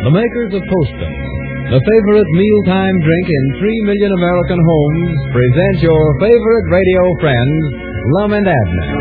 The makers of Postum, the favorite mealtime drink in 3 million American homes, present your favorite radio friends, Lum and Abner.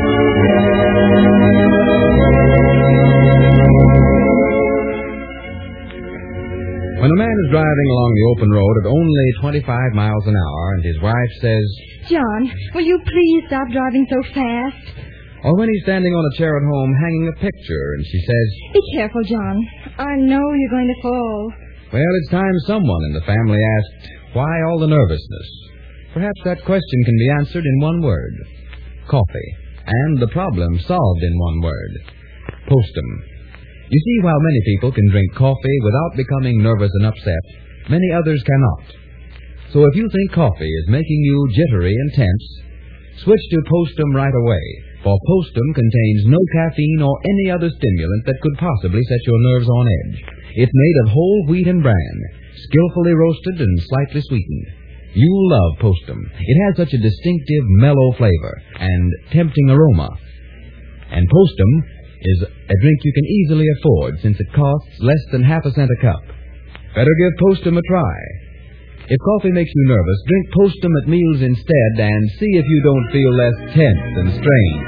When a man is driving along the open road at only 25 miles an hour and his wife says, "John, will you please stop driving so fast?" Or when he's standing on a chair at home hanging a picture and she says, "Be careful, John. I know you're going to fall." Well, it's time someone in the family asked, why all the nervousness? Perhaps that question can be answered in one word. Coffee. And the problem solved in one word. Postum. You see, while many people can drink coffee without becoming nervous and upset, many others cannot. So if you think coffee is making you jittery and tense, switch to Postum right away, for Postum contains no caffeine or any other stimulant that could possibly set your nerves on edge. It's made of whole wheat and bran, skillfully roasted and slightly sweetened. You'll love Postum. It has such a distinctive, mellow flavor and tempting aroma. And Postum is a drink you can easily afford since it costs less than half a cent a cup. Better give Postum a try. If coffee makes you nervous, drink Postum at meals instead and see if you don't feel less tense and strained.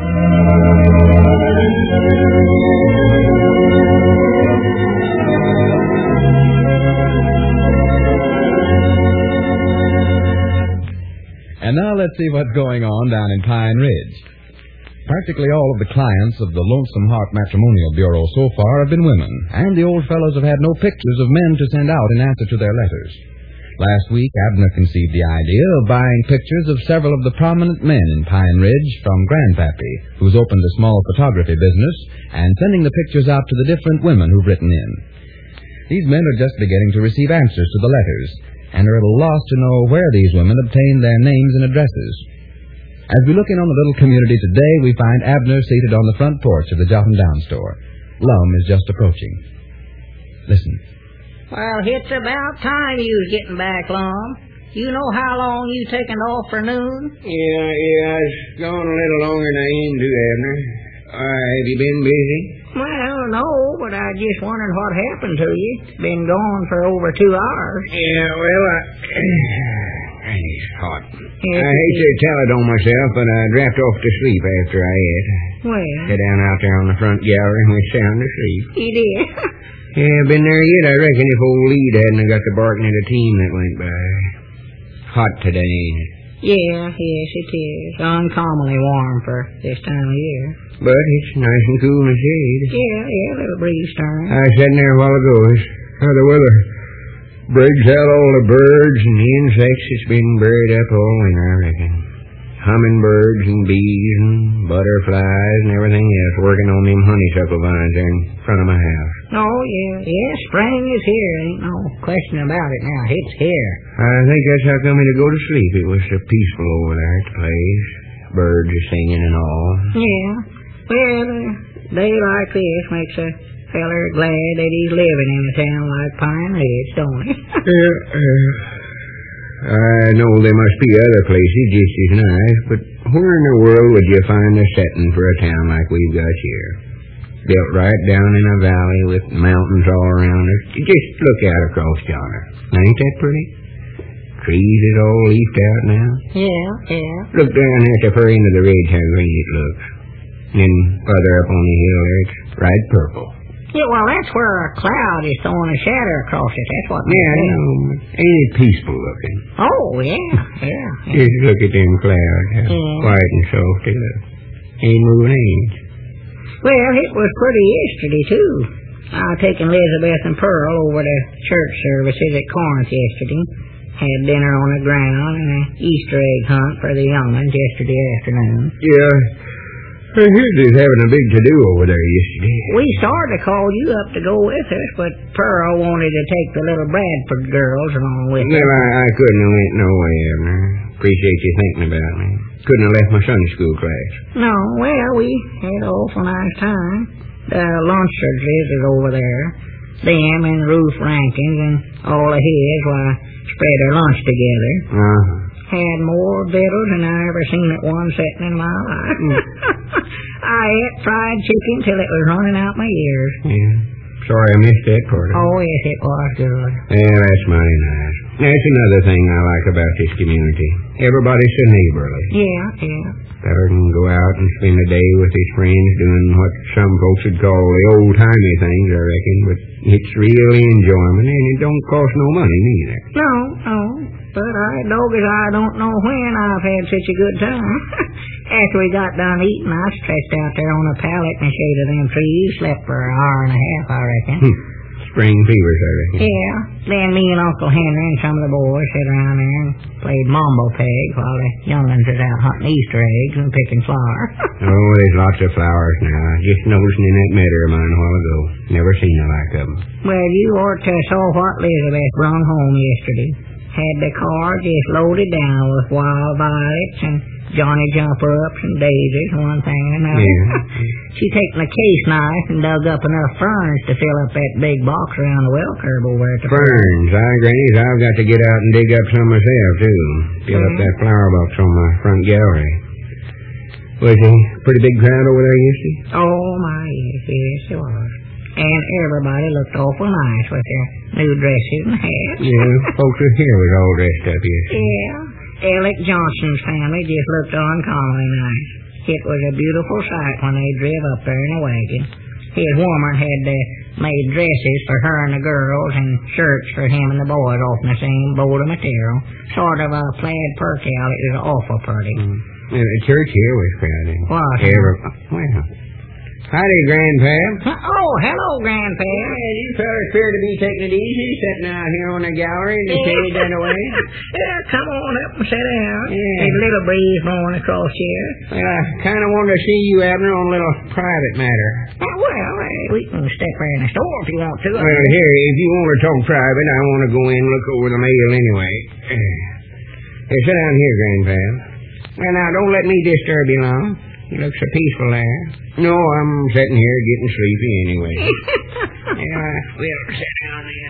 And now let's see what's going on down in Pine Ridge. Practically all of the clients of the Lonesome Heart Matrimonial Bureau so far have been women, and the old fellows have had no pictures of men to send out in answer to their letters. Last week, Abner conceived the idea of buying pictures of several of the prominent men in Pine Ridge from Grandpappy, who's opened a small photography business, and sending the pictures out to the different women who've written in. These men are just beginning to receive answers to the letters, and are at a loss to know where these women obtained their names and addresses. As we look in on the little community today, we find Abner seated on the front porch of the Jot and Down store. Lum is just approaching. Listen. Well, it's about time you was getting back, Lum. You know how long you taken off for noon? Yeah, it's gone a little longer than I aimed to, Abner. Have you been busy? Well, no, but I just wondered what happened to you. Been gone for over 2 hours. Yeah, well, it's hot. I hate to tell it on myself, but I dropped off to sleep after I ate. Well? Sat down out there on the front gallery and went sound asleep. You did? Yeah, been there yet. I reckon if old Lead hadn't got the barking of the team that went by. Hot today, ain't it? Yeah, yes, it is. Uncommonly warm for this time of year. But it's nice and cool in the shade. Yeah, a little breeze stirring. I was sitting there a while ago. How the weather breaks out all the birds and the insects that's been buried up all winter, I reckon. Hummingbirds and bees and butterflies and everything else working on them honeysuckle vines there in front of my house. Oh, yeah, spring is here. Ain't no question about it now. It's here. I think that's how come to go to sleep. It was so peaceful over there at the place. Birds are singing and all. Yeah. Well, a day like this makes a feller glad that he's living in a town like Pine Ridge, don't he? I know there must be other places just as nice, but where in the world would you find a setting for a town like we've got here? Built right down in a valley with mountains all around us. You just look out across yonder. Ain't that pretty? Trees is all leafed out now. Yeah. Look down there at the far end of the ridge, how green it looks. And then further up on the hill there, it's bright purple. Yeah, well, that's where a cloud is throwing a shadow across it. That's what Yeah, I know. Ain't it peaceful looking? Oh, yeah. Just look at them clouds, how quiet and soft they look. Ain't moving an inch. Well, it was pretty yesterday, too. I taken Elizabeth and Pearl over to church services at Corinth yesterday. Had dinner on the ground and an Easter egg hunt for the young ones yesterday afternoon. Yeah. I heard they was having a big to-do over there yesterday. We started to call you up to go with us, but Pearl wanted to take the little Bradford girls along with us. Well, I couldn't have went no way, Abner. Appreciate you thinking about me. Couldn't have left my Sunday school class. No, well, we had an awful nice time. The Lunsfords is over there. Them and Ruth Rankins and all of his, spread their lunch together. Had more victuals than I ever seen at one setting in my life. I ate fried chicken till it was running out my ears. Yeah. Sorry I missed that part. Oh, yes, it was good. Yeah, that's mighty nice. That's another thing I like about this community. Everybody's so neighborly. Yeah, yeah. Feller can go out and spend a day with his friends doing what some folks would call the old-timey things, I reckon, but it's really enjoyment, and it don't cost no money neither. No, no. But doggos, I don't know when I've had such a good time. After we got done eating, I stretched out there on a pallet in the shade of them trees, slept for an hour and a half, I reckon. Spring fevers, I reckon. Yeah. Then me and Uncle Henry and some of the boys sat around there and played mambo peg while the young'uns was out hunting Easter eggs and picking flowers. Oh, there's lots of flowers now. Just noticing in that meadow of mine a while ago. Never seen the like of them. Well, you ought to saw what Elizabeth brung home yesterday. Had the car just loaded down with wild violets and Johnny Jumper-ups and daisies, one thing and another. Yeah. She taken a case knife and dug up enough ferns to fill up that big box around the well curb over at the Ferns. Grannies, I've got to get out and dig up some myself, too. Fill up that flower box on my front gallery. Was a pretty big crowd over there yesterday? Oh, my, yes, it was. And everybody looked awful nice with their new dresses and hats. Yeah, folks was here was all dressed up yesterday. Yeah. Alec Johnson's family just looked uncommonly nice. It was a beautiful sight when they drove up there in a wagon. His woman had made dresses for her and the girls and shirts for him and the boys off in the same boat of material. Sort of a plaid percale. It was awful pretty. Yeah, the church here was crowded. What? Well, howdy, Grandpa. Oh, hello, Grandpa. Yeah, you fellas appear to be taking it easy, sitting out here on the gallery in the shade that way. Yeah, come on up and sit down. Yeah. There's a little breeze blowing across here. Well, I kind of wanted to see you, Abner, on a little private matter. Well, we can step there in the store if you want to. Well, here, if you want to talk private, I want to go in and look over the mail anyway. Here, sit down here, Grandpa. Well, now, don't let me disturb you long. You look so peaceful there. No, I'm sitting here getting sleepy anyway. Yeah, we'll sit down then.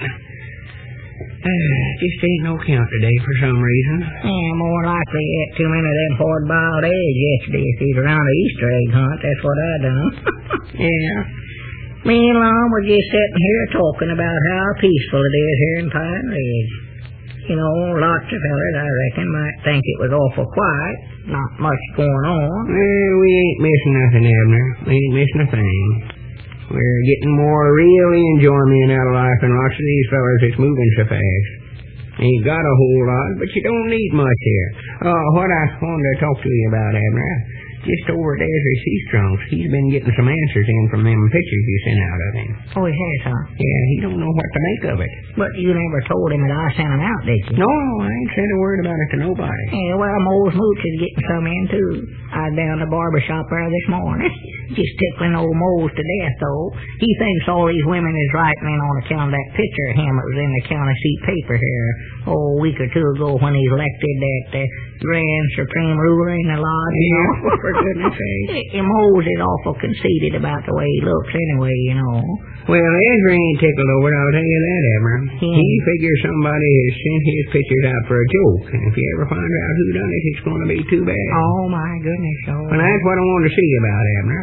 Just ain't no count today for some reason. Yeah, more likely ate too many of them hard-boiled eggs yesterday if he's around the Easter egg hunt. That's what I done. Yeah. Me and Lon were just sitting here talking about how peaceful it is here in Pine Ridge. You know, lots of fellas, I reckon, might think it was awful quiet. Not much going on. Well, we ain't missing nothing, Abner. We ain't missing a thing. We're getting more really enjoyment out of life than lots of these fellas that's moving so fast. Ain't got a whole lot, but you don't need much here. What I wanted to talk to you about, Abner, just over at Ezra Seastrong's, he's been getting some answers in from them pictures you sent out of him. Oh, he has, huh? Yeah, he don't know what to make of it. But you never told him that I sent him out, did you? No, I ain't said a word about it to nobody. Yeah, well, Mole's Mooch is getting some in, too. I was down the barber shop there this morning. Just tickling old Moles to death, though. He thinks all these women is writing in on account of that picture of him that was in the county seat paper here a week or two ago when he elected that grand supreme ruler in the lodge, you know. For goodness sake. Moles is awful conceited about the way he looks anyway, you know. Well, Ezra ain't tickled over it, I'll tell you that, Abner. He figures somebody has sent his pictures out for a joke, and if you ever find out who done it, it's going to be too bad. Oh, my goodness. Oh. Well, that's what I wanted to see about, Abner.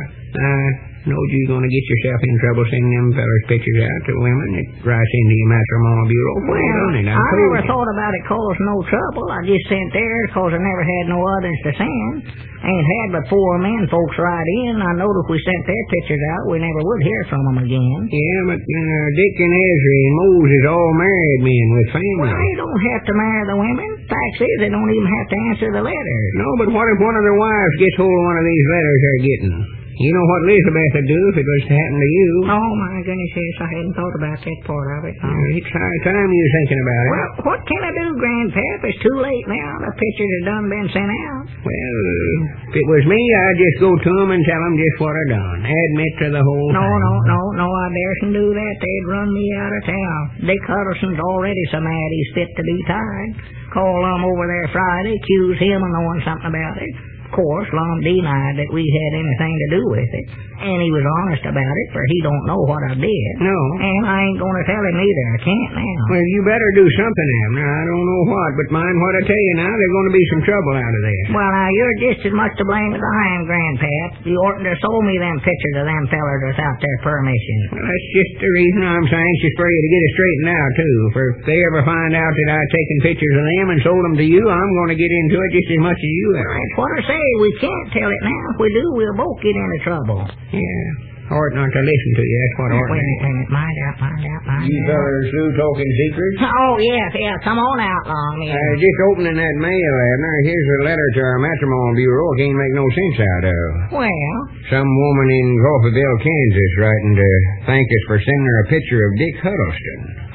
I knowed you was going to get yourself in trouble sending them fellas pictures out to women that writes into your matrimonial bureau. Well, I never thought about it causing no trouble. I just sent theirs because I never had no others to send. Ain't had but 4 men folks write in. I knowed if we sent their pictures out, we never would hear from them again. Yeah, but Dick and Ezra and Moses all married men with families. Well, they don't have to marry the women. Fact is, they don't even have to answer the letters. No, but what if one of their wives gets hold of one of these letters they're getting? You know what Elizabeth would do if it was to happen to you. Oh, my goodness, yes, I hadn't thought about that part of it. It's high time you was thinking about it. Well, what can I do, Grandpap? It's too late now. The pictures have done been sent out. Well, if it was me, I'd just go to them and tell them just what I done. Admit to the whole thing. No, I daresn't do that. They'd run me out of town. Dick Huddleston's already so mad he's fit to be tied. Call him over there Friday, accuse him of knowing something about it. course, Lum denied that we had anything to do with it. And he was honest about it, for he don't know what I did. No. And I ain't going to tell him either. I can't now. Well, you better do something, Abner. I don't know what, but mind what I tell you now, there's going to be some trouble out of this. Well, now, you're just as much to blame as I am, Grandpap. You oughtn't to have sold me them pictures of them fellers without their permission. Well, that's just the reason I'm so anxious for you to get it straightened out, too. For if they ever find out that I've taken pictures of them and sold them to you, I'm going to get into it just as much as you have. That's what I say. We can't tell it now. If we do, we'll both get into trouble. Yeah. Ought not to listen to you. That's what ought. Wait a minute. Mind out. You fellas through talking secrets? Oh, yes. Come on out, Long. Just opening that mail, Abner. Here's a letter to our matrimony bureau I can't make no sense out of. Well? Some woman in Coffeyville, Kansas, writing to thank us for sending her a picture of Dick Huddleston.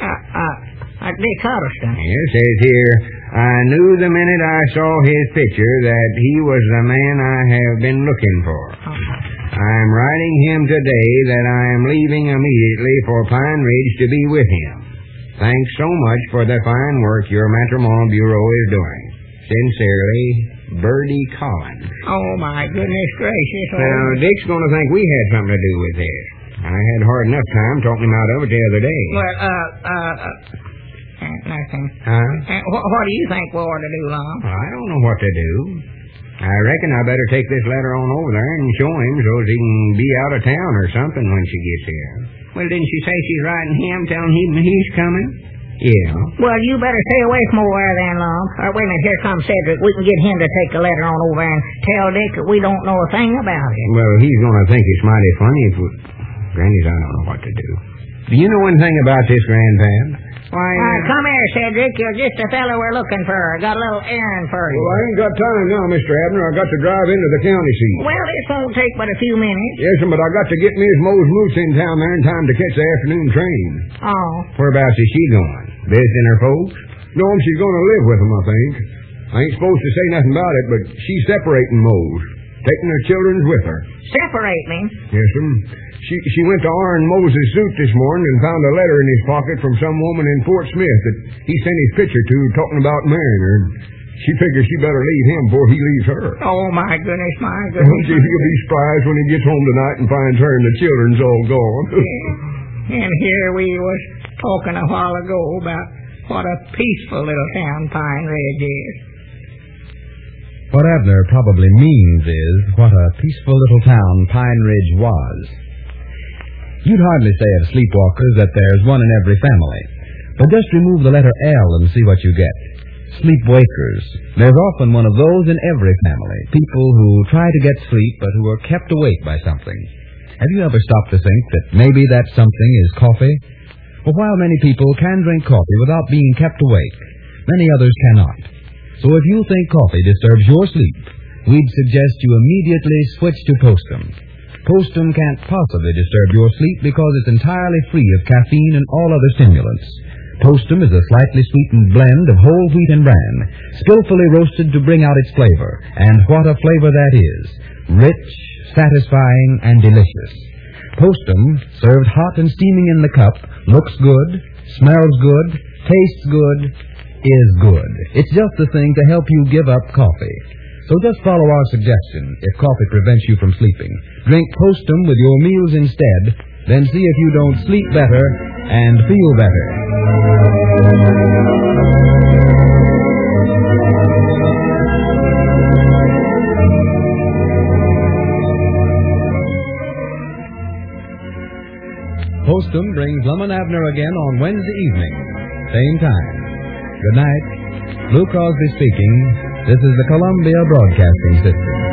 Dick Huddleston? It says here, I knew the minute I saw his picture that he was the man I have been looking for. I'm writing him today that I am leaving immediately for Pine Ridge to be with him. Thanks so much for the fine work your matrimonial bureau is doing. Sincerely, Birdie Collins. Oh, my goodness gracious. Now, Dick's going to think we had something to do with this. I had hard enough time talking him out of it the other day. Well, nothing. Huh? What do you think we ought to do, Long? Well, I don't know what to do. I reckon I better take this letter on over there and show him so he can be out of town or something when she gets here. Well, didn't she say she's writing him, telling him he's coming? Yeah. Well, you better stay away from over there then, Long. Wait a minute, here comes Cedric. We can get him to take the letter on over and tell Dick that we don't know a thing about it. Well, he's going to think it's mighty funny if we... Granny's, I don't know what to do. Do you know anything about this, Grandpap? Why... come here, Cedric. You're just the fellow we're looking for. Got a little errand for you. Well, I ain't got time now, Mr. Abner. I got to drive into the county seat. Well, this won't take but a few minutes. Yes, but I got to get Miss Mose Moose in town there in time to catch the afternoon train. Oh. Whereabouts is she going? Visiting her folks? No, she's going to live with them, I think. I ain't supposed to say nothing about it, but she's separating Mose. Taking her children with her. Separate me? Yes, sir. She went to iron Moses' suit this morning and found a letter in his pocket from some woman in Fort Smith that he sent his picture to talking about marrying her. She figures she better leave him before he leaves her. Oh, my goodness, my goodness. He'll be surprised when he gets home tonight and finds her and the children's all gone. Yeah. And here we was talking a while ago about what a peaceful little town Pine Ridge is. What Abner probably means is what a peaceful little town Pine Ridge was. You'd hardly say of sleepwalkers that there's one in every family. But just remove the letter L and see what you get. Sleepwakers. There's often one of those in every family. People who try to get sleep but who are kept awake by something. Have you ever stopped to think that maybe that something is coffee? Well, while many people can drink coffee without being kept awake, many others cannot. So if you think coffee disturbs your sleep, we'd suggest you immediately switch to Postum. Postum can't possibly disturb your sleep because it's entirely free of caffeine and all other stimulants. Postum is a slightly sweetened blend of whole wheat and bran, skillfully roasted to bring out its flavor. And what a flavor that is. Rich, satisfying, and delicious. Postum, served hot and steaming in the cup, looks good, smells good, tastes good, is good. It's just the thing to help you give up coffee. So just follow our suggestion if coffee prevents you from sleeping. Drink Postum with your meals instead, then see if you don't sleep better and feel better. Postum brings Lum and Abner again on Wednesday evening, same time. Good night. Lou Crosby speaking. This is the Columbia Broadcasting System.